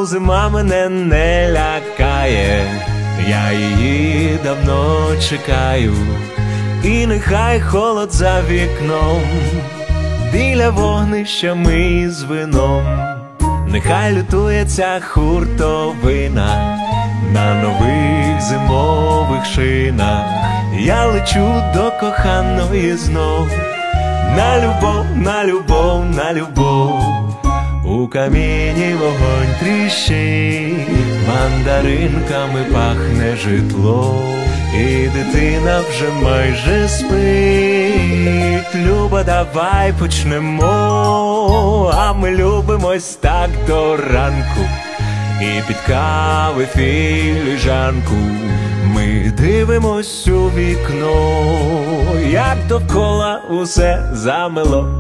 зима мене не лякає, я її давно чекаю. І нехай холод за вікном, біля вогнища ми з вином. Нехай лютує ця хуртовина на нових зимових шинах. Я лечу до коханої знов, на любов, на любов, на любов. У каміні вогонь тріщить, мандаринками пахне житло, і дитина вже майже спить. Люба, давай почнемо, а ми любимось так до ранку. І під кави філіжанку ми дивимось у вікно, як довкола усе замело.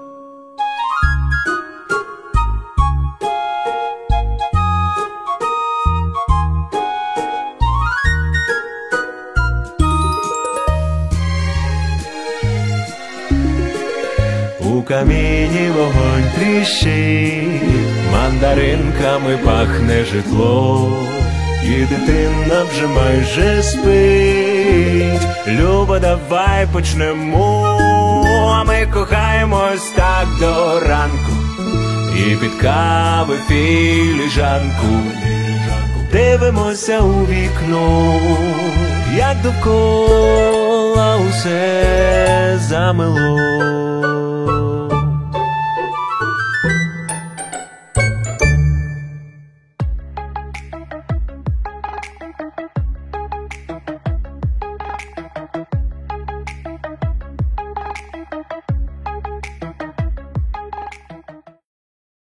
У каміні вогонь тріщить, мандаринками пахне житло, і дитина вже майже спить. Люба, давай почнемо, а ми кохаємось так до ранку. І під кави філіжанку дивимося у вікно, як довкола усе замело.